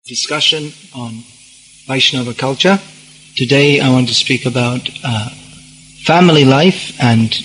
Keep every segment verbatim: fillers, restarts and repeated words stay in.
Discussion on Vaishnava culture. Today I want to speak about uh, family life and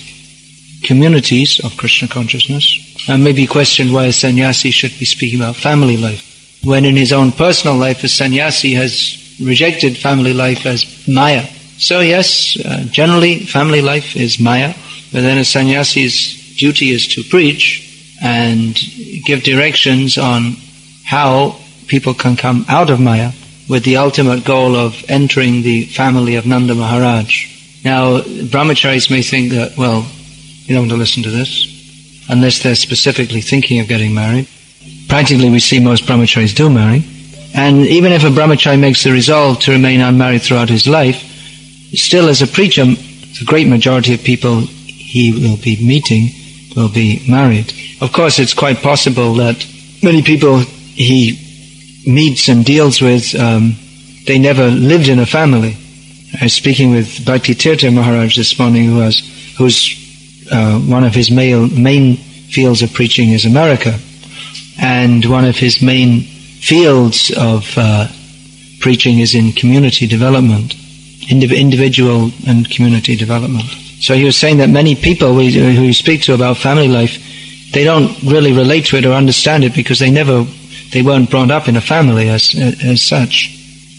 communities of Krishna consciousness. And maybe question why a sannyasi should be speaking about family life, when in his own personal life a sannyasi has rejected family life as maya. So yes, uh, generally family life is maya, but then a sannyasi's duty is to preach and give directions on how people can come out of Maya with the ultimate goal of entering the family of Nanda Maharaj. Now, brahmacharis may think that, well, you don't want to listen to this, unless they're specifically thinking of getting married. Practically, we see most brahmacharis do marry. And even if a brahmachari makes the resolve to remain unmarried throughout his life, still as a preacher, the great majority of people he will be meeting will be married. Of course, it's quite possible that many people he meets and deals with, um, they never lived in a family. I was speaking with Bhakti Tirtha Maharaj this morning, who has, who's uh, one of his male, main fields of preaching is America, and one of his main fields of uh, preaching is in community development, indiv- individual and community development. So he was saying that many people we, who you speak to about family life, they don't really relate to it or understand it because they never They weren't brought up in a family as as such.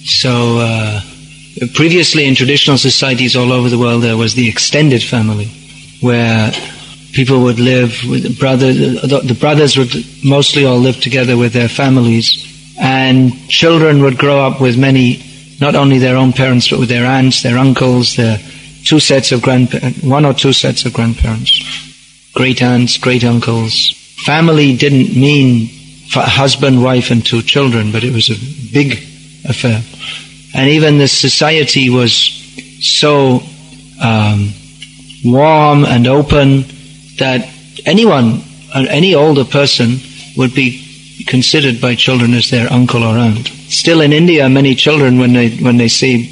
So uh, previously in traditional societies all over the world there was the extended family, where people would live with brothers. The brothers would mostly all live together with their families, and children would grow up with many, not only their own parents, but with their aunts, their uncles, their two sets of grandparents, one or two sets of grandparents, great aunts, great uncles. Family didn't mean husband, wife, and two children, but it was a big affair. And even the society was so um, warm and open that anyone, any older person, would be considered by children as their uncle or aunt. Still in India, many children, when they when they see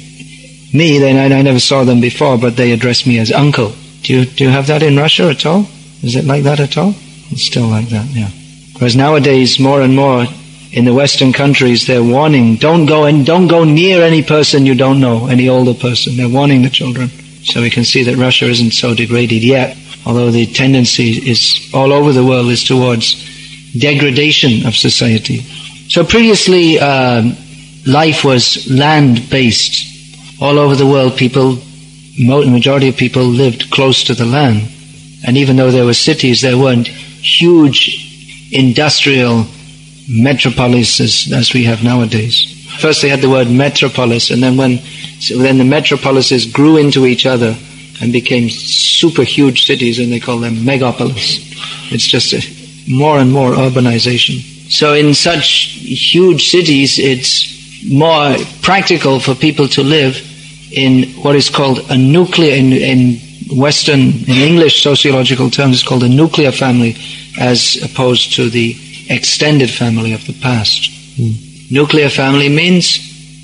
me, they, I never saw them before, but they address me as uncle. Do you do you have that in Russia at all? Is it like that at all? It's still like that, yeah. Whereas nowadays, more and more in the Western countries, they're warning, don't go and don't go near any person you don't know, any older person. They're warning the children. So we can see that Russia isn't so degraded yet, although the tendency is all over the world is towards degradation of society. So previously, uh, life was land-based. All over the world, people, the majority of people lived close to the land. And even though there were cities, there weren't huge industrial metropolises as we have nowadays. First they had the word metropolis, and then when so then the metropolises grew into each other and became super huge cities, and they call them megapolis. It's just a, more and more urbanization. So in such huge cities, it's more practical for people to live in what is called a nuclear, in, in Western, in English sociological terms, it's called a nuclear family, as opposed to the extended family of the past. Mm. Nuclear family means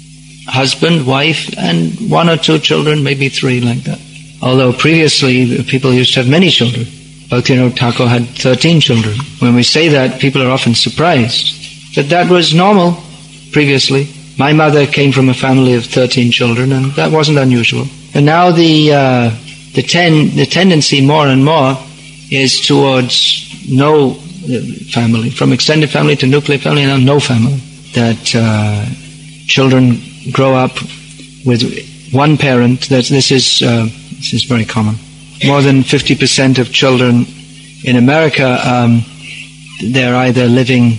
husband, wife, and one or two children, maybe three, like that. Although previously people used to have many children. Bhaktivinoda Thakur had thirteen children. When we say that, people are often surprised. But that was normal previously. My mother came from a family of thirteen children, and that wasn't unusual. And now the uh, the ten the tendency more and more is towards no family, from extended family to nuclear family, and no family. That uh, children grow up with one parent. That this is uh, this is very common. More than fifty percent of children in America, um, they're either living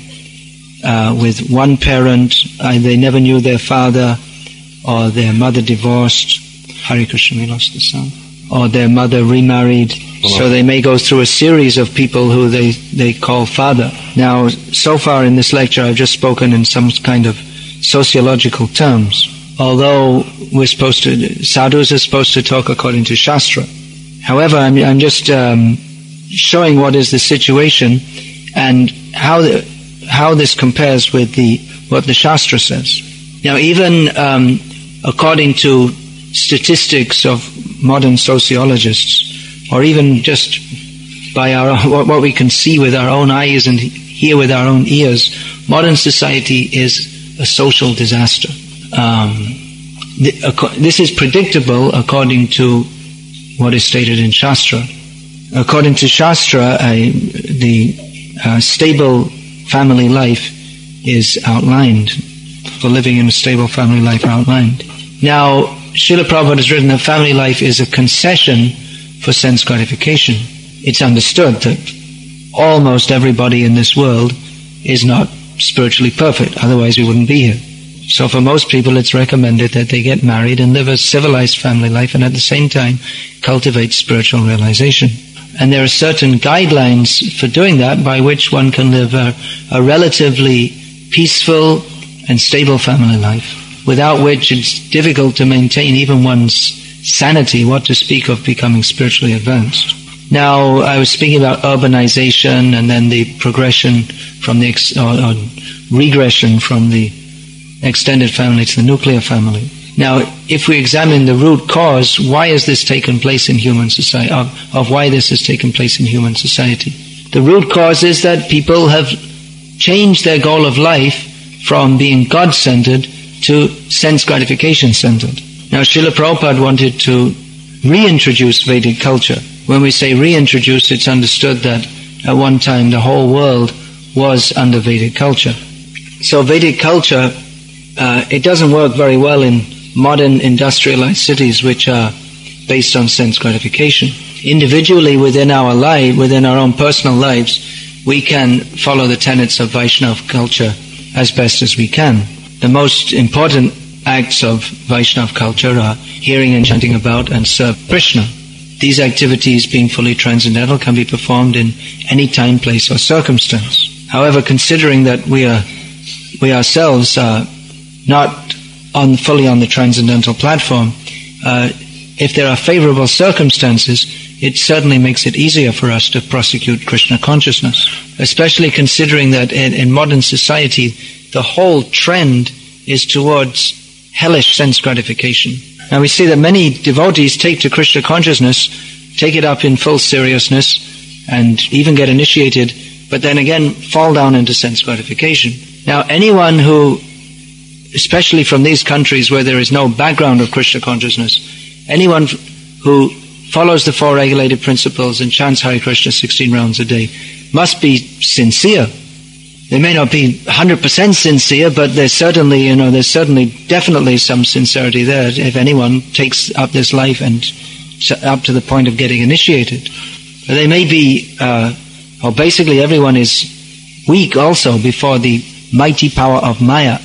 uh, with one parent, uh, they never knew their father, or their mother divorced. Hare Krishna, we lost the sound. Or their mother remarried. So they may go through a series of people who they, they call father. Now, so far in this lecture, I've just spoken in some kind of sociological terms. Although we're supposed to, sadhus are supposed to talk according to Shastra. However, I'm, I'm just um, showing what is the situation and how the, how this compares with the what the Shastra says. Now, even um, according to statistics of modern sociologists, or even just by our what we can see with our own eyes and hear with our own ears, modern society is a social disaster. Um, this is predictable according to what is stated in Shastra. According to Shastra, a, the uh, stable family life is outlined. For living in a stable family life outlined. Now, Srila Prabhupada has written that family life is a concession for sense gratification. It's understood that almost everybody in this world is not spiritually perfect, otherwise we wouldn't be here. So for most people it's recommended that they get married and live a civilized family life and at the same time cultivate spiritual realization. And there are certain guidelines for doing that by which one can live a, a relatively peaceful and stable family life, without which it's difficult to maintain even one's sanity, what to speak of becoming spiritually advanced. Now, I was speaking about urbanization and then the progression from the, ex- or, or regression from the extended family to the nuclear family. Now, if we examine the root cause, why has this taken place in human society, of, of why this has taken place in human society? The root cause is that people have changed their goal of life from being God-centered to sense gratification-centered. Now, Srila Prabhupada wanted to reintroduce Vedic culture. When we say reintroduce, it's understood that at one time the whole world was under Vedic culture. So Vedic culture, uh, it doesn't work very well in modern industrialized cities which are based on sense gratification. Individually within our life, within our own personal lives, we can follow the tenets of Vaishnava culture as best as we can. The most important acts of Vaishnava culture are hearing and chanting about and serve Krishna. These activities, being fully transcendental, can be performed in any time, place or circumstance. However, considering that we are, we ourselves are not on, fully on the transcendental platform, uh, if there are favorable circumstances, it certainly makes it easier for us to prosecute Krishna consciousness, especially considering that in, in modern society, the whole trend is towards hellish sense gratification. Now we see that many devotees take to Krishna consciousness, take it up in full seriousness, and even get initiated, but then again fall down into sense gratification. Now anyone who, especially from these countries where there is no background of Krishna consciousness, anyone who follows the four regulated principles and chants Hare Krishna sixteen rounds a day must be sincere. They may not be one hundred percent sincere, but there's certainly, you know, there's certainly definitely some sincerity there if anyone takes up this life and up to the point of getting initiated. But they may be, uh, or basically everyone is weak also before the mighty power of Maya.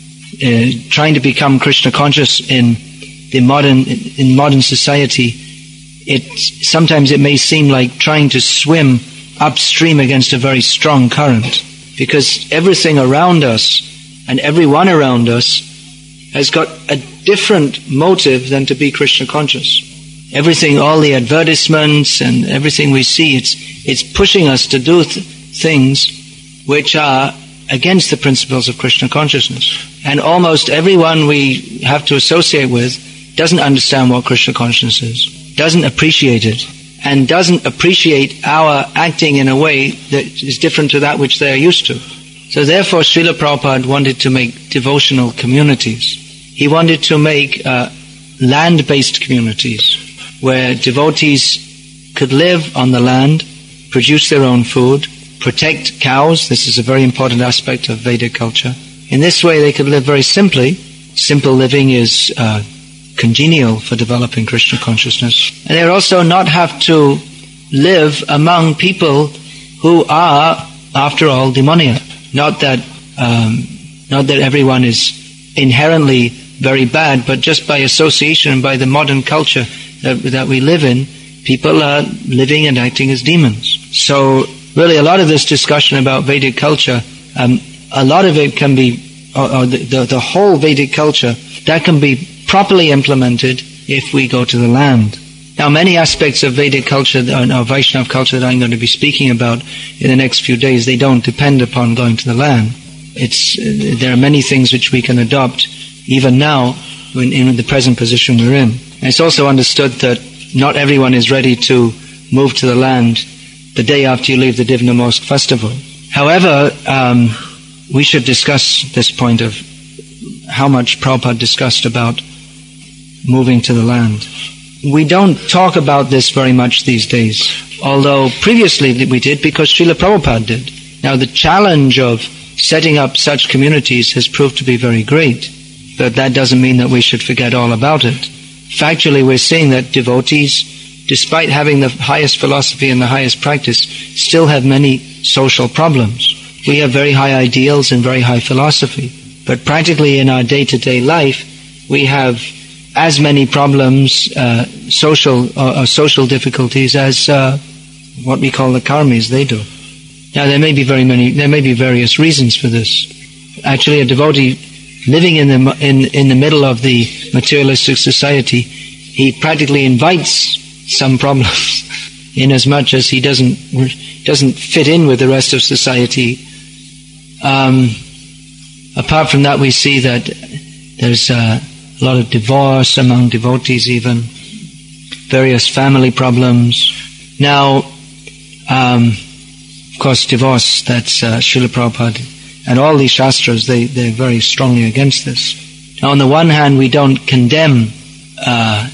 Uh, trying to become Krishna conscious in the modern, in modern society, it sometimes it may seem like trying to swim upstream against a very strong current, because everything around us and everyone around us has got a different motive than to be Krishna conscious. Everything, all the advertisements and everything we see, it's it's pushing us to do th- things which are against the principles of Krishna consciousness. And almost everyone we have to associate with doesn't understand what Krishna consciousness is, doesn't appreciate it, and doesn't appreciate our acting in a way that is different to that which they are used to. So therefore Srila Prabhupada wanted to make devotional communities. He wanted to make uh, land-based communities where devotees could live on the land, produce their own food, protect cows. This is a very important aspect of Vedic culture. In this way they could live very simply. Simple living is uh, congenial for developing Krishna consciousness. And they also not have to live among people who are, after all, demoniac. Not that, um, not that everyone is inherently very bad, but just by association and by the modern culture that, that we live in, people are living and acting as demons. So really a lot of this discussion about Vedic culture, um, a lot of it can be, or, or the, the, the whole Vedic culture, that can be properly implemented if we go to the land. Now many aspects of Vedic culture, or Vaishnava culture that I'm going to be speaking about in the next few days, they don't depend upon going to the land. It's, uh, there are many things which we can adopt even now in, in the present position we're in. And it's also understood that not everyone is ready to move to the land the day after you leave the Divna Mosque festival. However, um, we should discuss this point of how much Prabhupada discussed about moving to the land. We don't talk about this very much these days, although previously we did because Srila Prabhupada did. Now the challenge of setting up such communities has proved to be very great, but that doesn't mean that we should forget all about it. Factually, we're seeing that devotees, despite having the highest philosophy and the highest practice, still have many social problems. We have very high ideals and very high philosophy, but practically in our day-to-day life, we have as many problems, uh, social uh, uh, social difficulties as uh, what we call the karmis, they do. Now there may be very many, there may be various reasons for this. Actually, a devotee living in the in in the middle of the materialistic society, he practically invites some problems, in as much as he doesn't doesn't fit in with the rest of society. Um, apart from that, we see that there's uh, a lot of divorce among devotees, even various family problems. Now, um, of course, divorce, that's uh, Srila Prabhupada, and all these shastras, they, they're very strongly against this. Now, on the one hand, we don't condemn uh,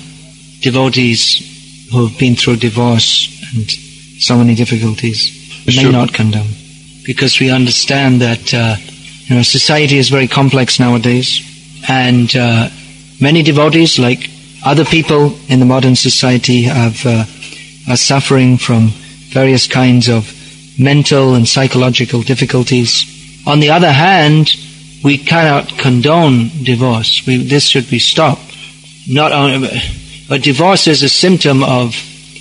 devotees who have been through divorce and so many difficulties. We may not condemn, because we understand that uh, you know, society is very complex nowadays, and uh, many devotees, like other people in the modern society, have uh, are suffering from various kinds of mental and psychological difficulties. On the other hand, we cannot condone divorce. We, this should be stopped. Not only, but divorce is a symptom of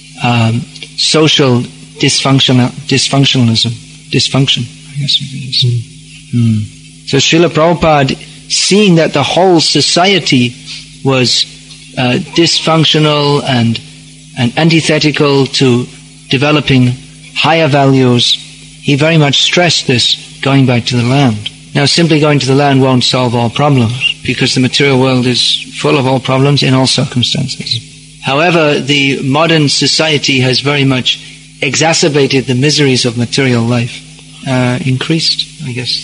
um, social dysfunctional dysfunctionalism, dysfunction. I guess it is. Mm. Mm. So Srila Prabhupada, seeing that the whole society was uh, dysfunctional and and antithetical to developing higher values, he very much stressed this, going back to the land. Now, simply going to the land won't solve all problems, because the material world is full of all problems in all circumstances. However, the modern society has very much exacerbated the miseries of material life, uh, increased, I guess,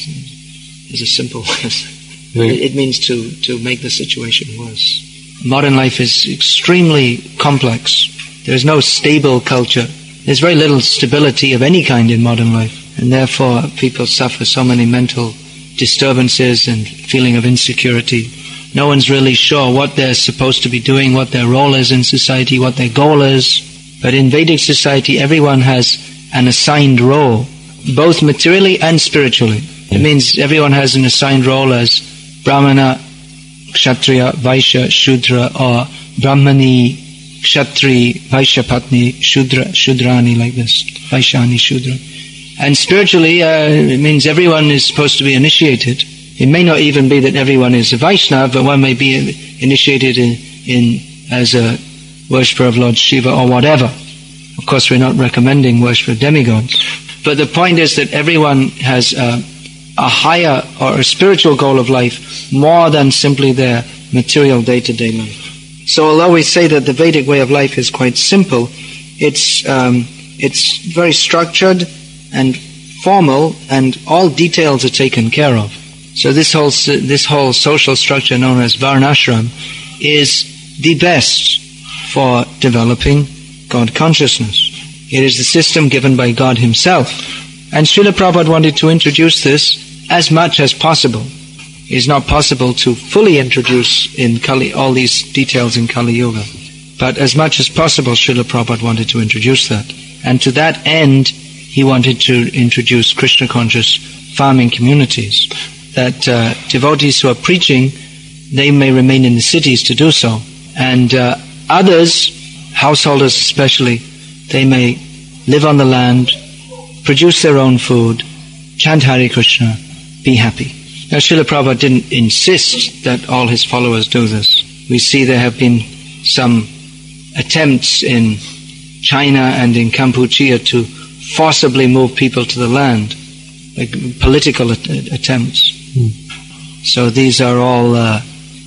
is a simple word. It, it means to, to make the situation worse. Modern life is extremely complex. There's no stable culture. There's very little stability of any kind in modern life, and therefore people suffer so many mental disturbances and feeling of insecurity. No one's really sure what they're supposed to be doing, what their role is in society, what their goal is. But in Vedic society, everyone has an assigned role, both materially and spiritually. It means everyone has an assigned role as Brahmana, Kshatriya, Vaishya, Shudra, or Brahmani, Kshatri, Vaishya Patni, Shudra, Shudrani, like this, Vaishyani, Shudra. And spiritually, uh, it means everyone is supposed to be initiated. It may not even be that everyone is a Vaishnava, but one may be initiated in, in as a worshipper of Lord Shiva or whatever. Of course, we're not recommending worship of demigods. But the point is that everyone has uh, a higher or a spiritual goal of life more than simply their material day-to-day life. So although we say that the Vedic way of life is quite simple, it's um, it's very structured and formal, and all details are taken care of. So this whole this whole social structure known as Varnashram is the best for developing God consciousness. It is the system given by God Himself. And Srila Prabhupada wanted to introduce this as much as possible. It is not possible to fully introduce in Kali all these details in Kali Yuga. But as much as possible, Srila Prabhupada wanted to introduce that. And to that end, he wanted to introduce Krishna-conscious farming communities. That uh, devotees who are preaching, they may remain in the cities to do so. And uh, others, householders especially, they may live on the land, produce their own food, chant Hare Krishna, be happy. Now, Srila Prabhupada didn't insist that all his followers do this. We see there have been some attempts in China and in Kampuchea to forcibly move people to the land, like political at- attempts. Hmm. So these are all uh,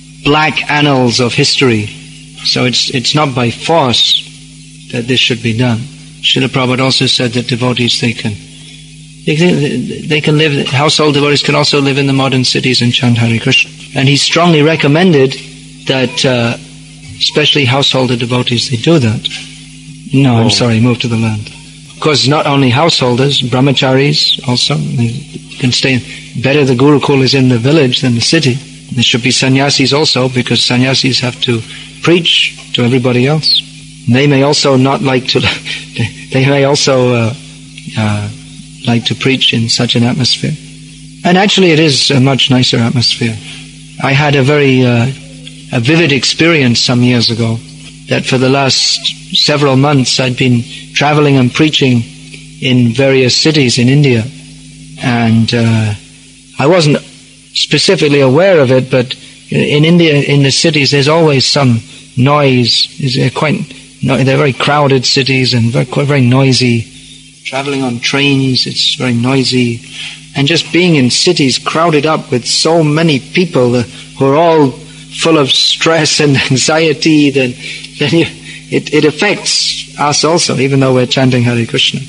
black annals of history. So it's it's not by force that this should be done. Srila Prabhupada also said that devotees, they can they can, they can live, household devotees can also live in the modern cities and chant Hare Krishna. And he strongly recommended that, uh, especially householder devotees, they do that. No, oh. I'm sorry, move to the land. Of course, not only householders, brahmacharis also, they can stay. Better the Gurukul is in the village than the city. There should be sannyasis also, because sannyasis have to preach to everybody else. They may also not like to, they may also uh, uh, like to preach in such an atmosphere. And actually it is a much nicer atmosphere. I had a very uh, a vivid experience some years ago, that for the last several months I'd been traveling and preaching in various cities in India. And uh, I wasn't specifically aware of it, but in India, in the cities, there's always some noise. They're quite, they're very crowded cities and very, quite very noisy. Traveling on trains, it's very noisy. And just being in cities crowded up with so many people who are all full of stress and anxiety, then, then you, it, it affects us also, even though we're chanting Hare Krishna.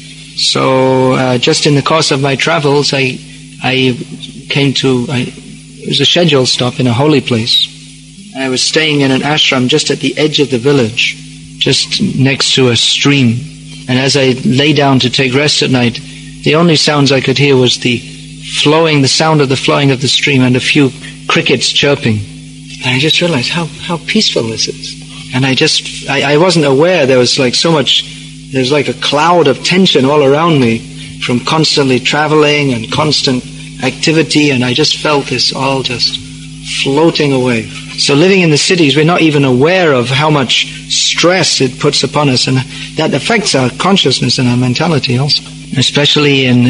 So uh, just in the course of my travels, I I came to, I, it was a scheduled stop in a holy place. I was staying in an ashram just at the edge of the village, just next to a stream. And as I lay down to take rest at night, the only sounds I could hear was the flowing, the sound of the flowing of the stream and a few crickets chirping. And I just realized how, how peaceful this is. And I just, I, I wasn't aware there was like so much, there was like a cloud of tension all around me from constantly traveling and constant activity, and I just felt this all just floating away. So living in the cities, we're not even aware of how much stress it puts upon us, and that affects our consciousness and our mentality also. Especially in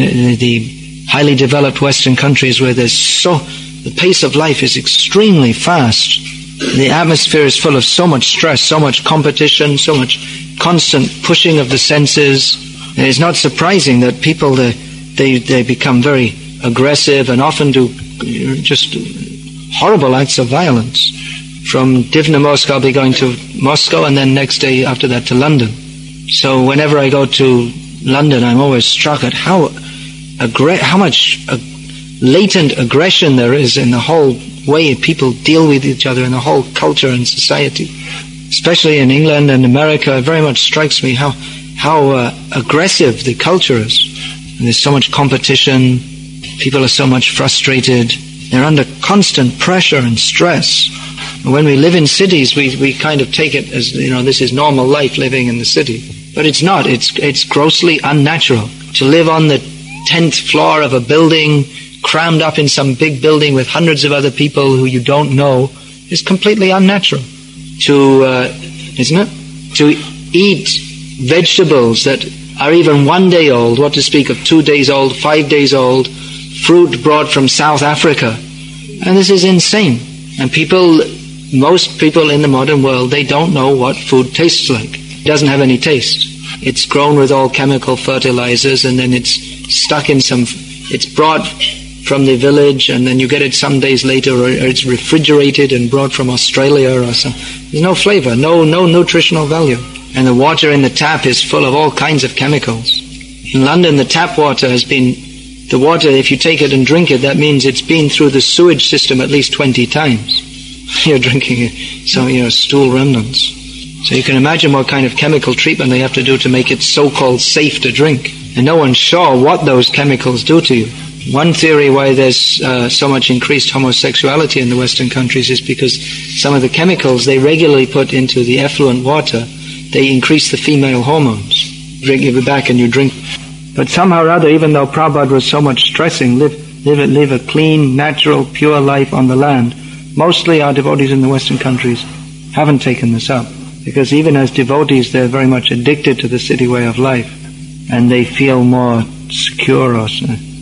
the highly developed Western countries where there's so, the pace of life is extremely fast. The atmosphere is full of so much stress, so much competition, so much constant pushing of the senses. And it's not surprising that people, they, they, they become very aggressive and often do just horrible acts of violence. From Divnomorsk, I'll be going to Moscow, and then next day after that to London. So whenever I go to London, I'm always struck at how aggr- how much uh, latent aggression there is in the whole way people deal with each other, in the whole culture and society. Especially in England and America, it very much strikes me how how uh, aggressive the culture is. And there's so much competition, people are so much frustrated, they're under constant pressure and stress. And when we live in cities, we, we kind of take it as, you know, this is normal life living in the city. But it's not, it's, it's grossly unnatural. To live on the tenth floor of a building, crammed up in some big building with hundreds of other people who you don't know, is completely unnatural. To, uh, isn't it? To eat vegetables that are even one day old, what to speak of two days old, five days old, fruit brought from South Africa. And this is insane. And people, most people in the modern world, they don't know what food tastes like. It doesn't have any taste. It's grown with all chemical fertilizers, and then it's stuck in some, it's brought from the village, and then you get it some days later, or it's refrigerated and brought from Australia or something. There's no flavor, no, no nutritional value. And the water in the tap is full of all kinds of chemicals. In London, the tap water has been, the water, if you take it and drink it, that means it's been through the sewage system at least twenty times. You're drinking it, so, you know, stool remnants. So you can imagine what kind of chemical treatment they have to do to make it so-called safe to drink. And no one's sure what those chemicals do to you. One theory why there's uh, so much increased homosexuality in the Western countries is because some of the chemicals they regularly put into the effluent water, they increase the female hormones. Drink it back and you drink. But somehow or other, even though Prabhupada was so much stressing, live, live, live a clean, natural, pure life on the land, mostly our devotees in the Western countries haven't taken this up. Because even as devotees, they're very much addicted to the city way of life. And they feel more secure or,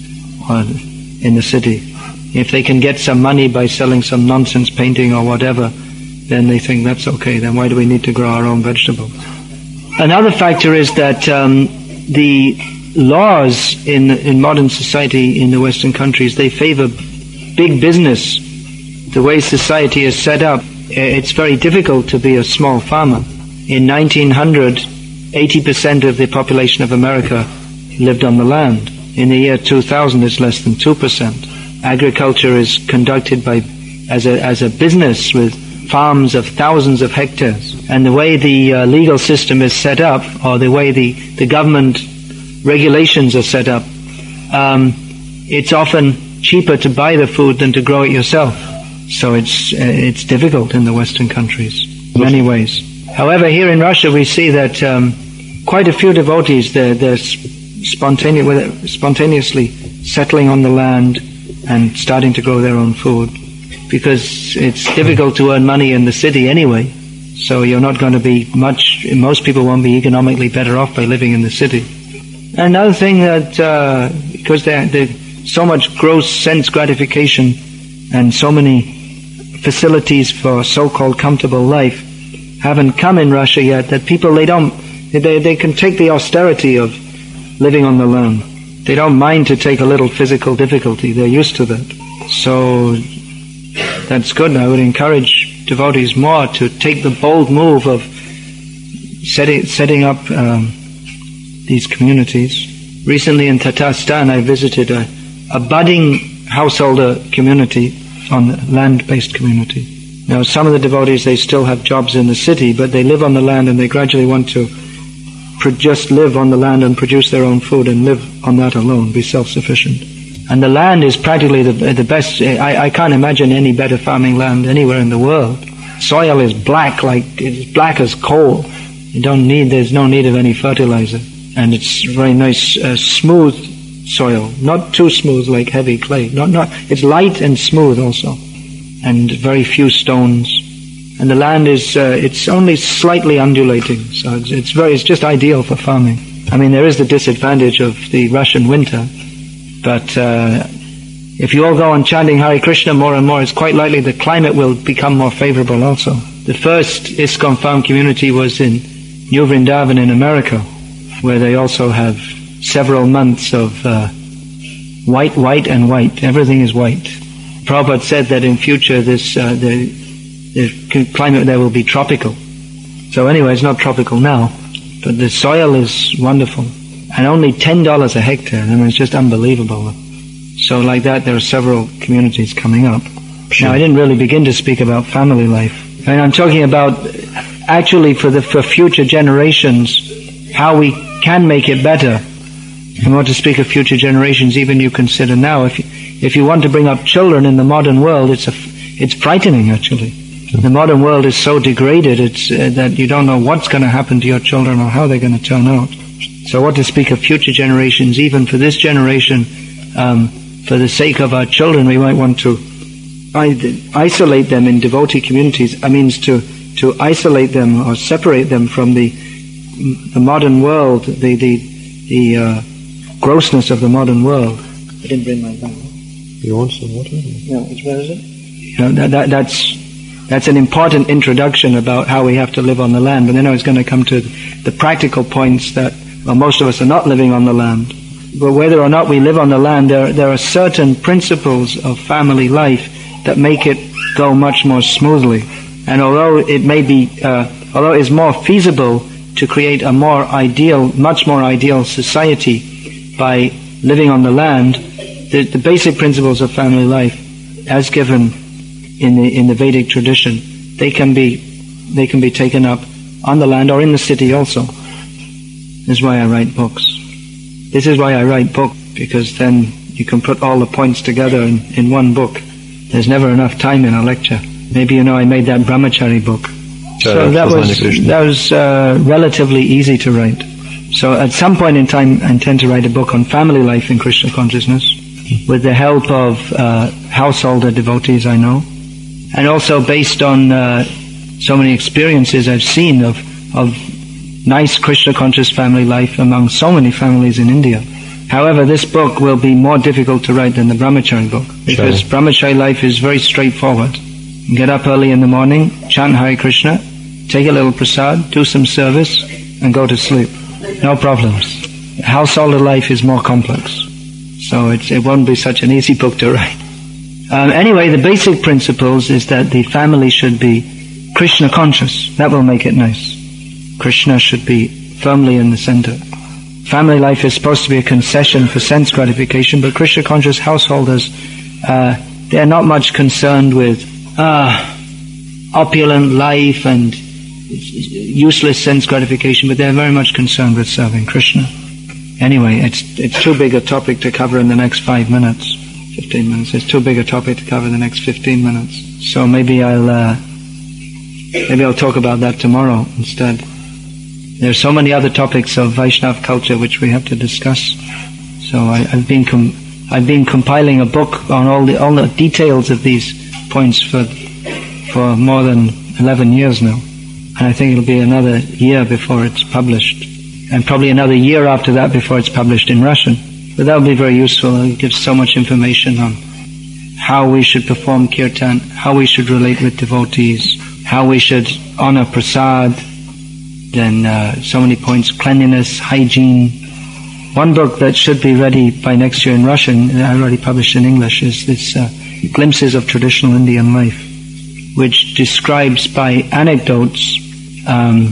or in the city. If they can get some money by selling some nonsense painting or whatever, then they think that's okay. Then why do we need to grow our own vegetables? Another factor is that um, the laws in in modern society in the Western countries, they favor big business. The way society is set up, it's very difficult to be a small farmer. In nineteen hundred, eighty percent of the population of America lived on the land. In the year two thousand, it's less than two percent. Agriculture is conducted by as a as a business with farms of thousands of hectares. And the way the uh, legal system is set up, or the way the, the government regulations are set up, um, it's often cheaper to buy the food than to grow it yourself. So it's uh, it's difficult in the Western countries in many ways. However, here in Russia we see that um, quite a few devotees, they're, they're spontaneous, spontaneously settling on the land and starting to grow their own food, because it's difficult to earn money in the city anyway. So you're not going to be much, most people won't be economically better off by living in the city. Another thing that, uh, because there's so much gross sense gratification and so many facilities for so-called comfortable life haven't come in Russia yet, that people, they don't, they, they can take the austerity of living on the land. They don't mind to take a little physical difficulty. They're used to that. So that's good. I would encourage devotees more to take the bold move of setting, setting up um, these communities. Recently in Tatarstan I visited a, a budding householder community, on the land-based community. Now some of the devotees, they still have jobs in the city, but they live on the land and they gradually want to pro- just live on the land and produce their own food and live on that alone, be self-sufficient. And the land is practically the, the best. I, I can't imagine any better farming land anywhere in the world. Soil is black, like it's black as coal. You don't need, there's no need of any fertilizer. And it's very nice, uh, smooth soil, not too smooth like heavy clay. Not, not, it's light and smooth also, and very few stones. And the land is, uh, it's only slightly undulating, so it's, it's very, it's just ideal for farming. I mean, there is the disadvantage of the Russian winter, but uh, if you all go on chanting Hare Krishna more and more, it's quite likely the climate will become more favorable also. The first ISKCON farm community was in New Vrindavan in America, where they also have several months of uh, white, white and white. Everything is white. Prabhupada said that in future this uh, the, the climate there will be tropical. So anyway, it's not tropical now, but the soil is wonderful. And only ten dollars a hectare. I mean, it's just unbelievable. So like that, there are several communities coming up. Sure. Now, I didn't really begin to speak about family life. And I'm talking about actually for the for future generations, how we can make it better. I want to speak of future generations, even you consider now. If you, if you want to bring up children in the modern world, it's a, it's frightening actually. The modern world is so degraded it's uh, that you don't know what's going to happen to your children or how they're going to turn out. So what to speak of future generations, even for this generation, um, for the sake of our children, we might want to isolate them in devotee communities. I mean, to to isolate them or separate them from the the modern world, the the the uh, grossness of the modern world. I didn't bring my bag. You want some water? No, which where is it? You know, that, that that's that's an important introduction about how we have to live on the land. But then I was going to come to the practical points that, well, most of us are not living on the land. But whether or not we live on the land, there there are certain principles of family life that make it go much more smoothly. And although it may be, uh, although it is more feasible to create a more ideal, much more ideal society by living on the land, the, the basic principles of family life, as given in the in the Vedic tradition, they can be they can be taken up on the land or in the city also. This is why I write books. This is why I write books, because then you can put all the points together in, in one book. There's never enough time in a lecture. Maybe you know I made that Brahmachari book. So that was that was uh, relatively easy to write. So at some point in time, I intend to write a book on family life in Krishna consciousness, with the help of uh, householder devotees I know, and also based on uh, so many experiences I've seen of of nice Krishna conscious family life among so many families in India. However, this book will be more difficult to write than the Brahmachari book, because sure. Brahmachari life is very straightforward. Get up early in the morning, chant Hare Krishna, take a little prasad, do some service, and go to sleep. No problems. Householder life is more complex, so it's, it won't be such an easy book to write. Um, anyway, the basic principles is that the family should be Krishna conscious. That will make it nice. Krishna should be firmly in the center. Family life is supposed to be a concession for sense gratification, but Krishna conscious householders, uh, they're not much concerned with uh, opulent life and useless sense gratification, but they're very much concerned with serving Krishna. Anyway, it's it's too big a topic to cover in the next five minutes, fifteen minutes. It's too big a topic to cover in the next fifteen minutes. So maybe I'll uh, maybe I'll talk about that tomorrow instead. There are so many other topics of Vaishnava culture which we have to discuss. So I, I've been com- I've been compiling a book on all the all the details of these points for for more than eleven years now, and I think it'll be another year before it's published, and probably another year after that before it's published in Russian. But that will be very useful. It gives so much information on how we should perform kirtan, how we should relate with devotees, how we should honor prasad, then uh, so many points, cleanliness, hygiene. One book that should be ready by next year in Russian, I already published in English, is this uh, Glimpses of Traditional Indian Life, which describes by anecdotes um,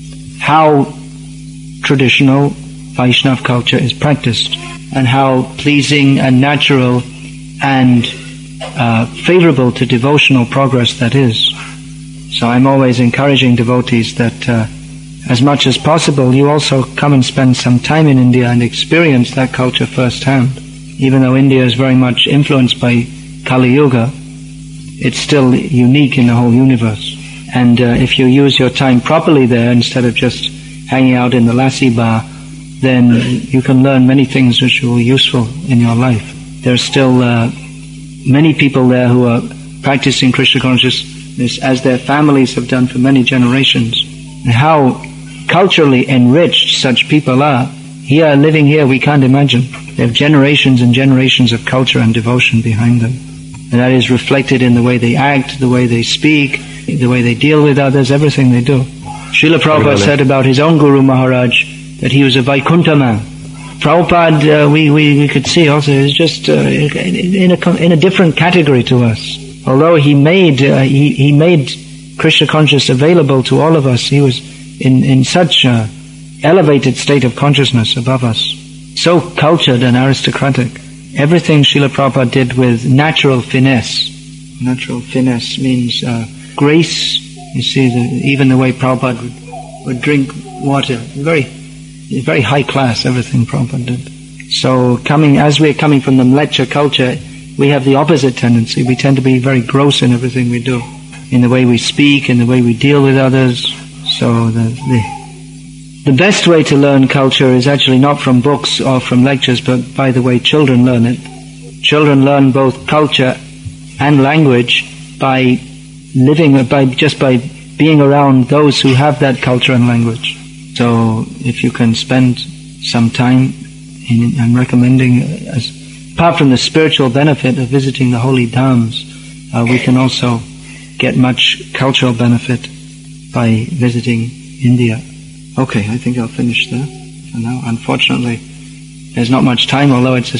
how traditional Vaishnava culture is practiced, and how pleasing and natural and uh, favorable to devotional progress that is. So I'm always encouraging devotees that uh, as much as possible you also come and spend some time in India and experience that culture firsthand. Even though India is very much influenced by Kali Yuga, it's still unique in the whole universe. And uh, if you use your time properly there instead of just hanging out in the lassi bar, then you can learn many things which will be useful in your life. There's still uh, many people there who are practicing Krishna consciousness as their families have done for many generations. And how culturally enriched such people are, here, living here, we can't imagine. They have generations and generations of culture and devotion behind them. And that is reflected in the way they act, the way they speak, the way they deal with others, everything they do. Srila Prabhupada said about his own Guru Maharaj that he was a Vaikuntha man. Prabhupada, uh, we, we, we could see also, is just uh, in, a, in a different category to us. Although he made, uh, he, he made Krishna consciousness available to all of us, he was in, in such a elevated state of consciousness above us. So cultured and aristocratic. Everything Srila Prabhupada did with natural finesse. Natural finesse means uh, grace. You see, the, even the way Prabhupada would, would drink water, very, very high class, everything Prabhupada did. So coming, as we're coming from the Mleccha culture, we have the opposite tendency. We tend to be very gross in everything we do, in the way we speak, in the way we deal with others. So the, the The best way to learn culture is actually not from books or from lectures, but by the way children learn it. Children learn both culture and language by living, by just by being around those who have that culture and language. So if you can spend some time in, I'm recommending, as apart from the spiritual benefit of visiting the holy dhams, uh, we can also get much cultural benefit by visiting India. Okay, I think I'll finish there for now. Unfortunately, there's not much time, although it's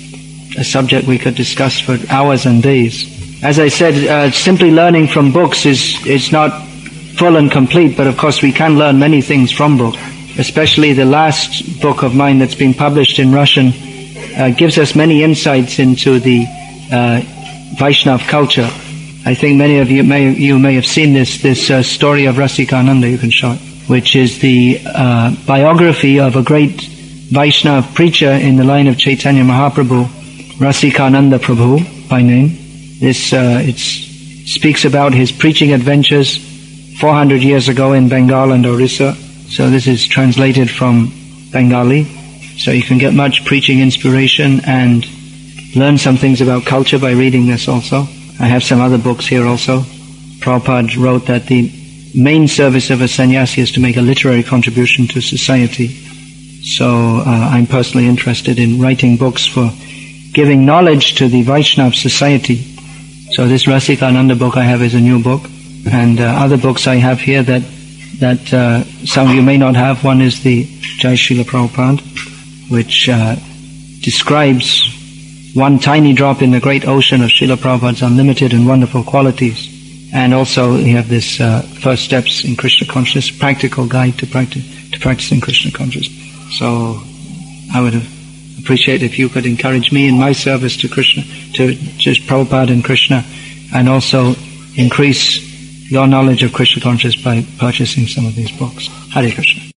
a, a subject we could discuss for hours and days. As I said, uh, simply learning from books is, is not full and complete, but of course we can learn many things from books. Especially the last book of mine that's been published in Russian uh, gives us many insights into the uh, Vaishnava culture. I think many of you may, you may have seen this, this uh, story of Rasikananda, you can show it, which is the uh, biography of a great Vaishnava preacher in the line of Chaitanya Mahaprabhu, Rasikananda Prabhu by name. This uh, it speaks about his preaching adventures four hundred years ago in Bengal and Orissa. So this is translated from Bengali. So you can get much preaching inspiration and learn some things about culture by reading this also. I have some other books here also. Prabhupada wrote that the main service of a sannyasi is to make a literary contribution to society. So uh, I'm personally interested in writing books for giving knowledge to the Vaishnava society. So this Rasikananda book I have is a new book, and uh, other books I have here that that uh, some of you may not have. One is the Jai Srila Prabhupada, which uh, describes one tiny drop in the great ocean of Srila Prabhupada's unlimited and wonderful qualities. And also we have this uh, First Steps in Krishna Consciousness, practical guide to practice to practicing Krishna Consciousness. So I would appreciate if you could encourage me in my service to Krishna, to just Prabhupada and Krishna, and also increase your knowledge of Krishna consciousness by purchasing some of these books. Hare Krishna.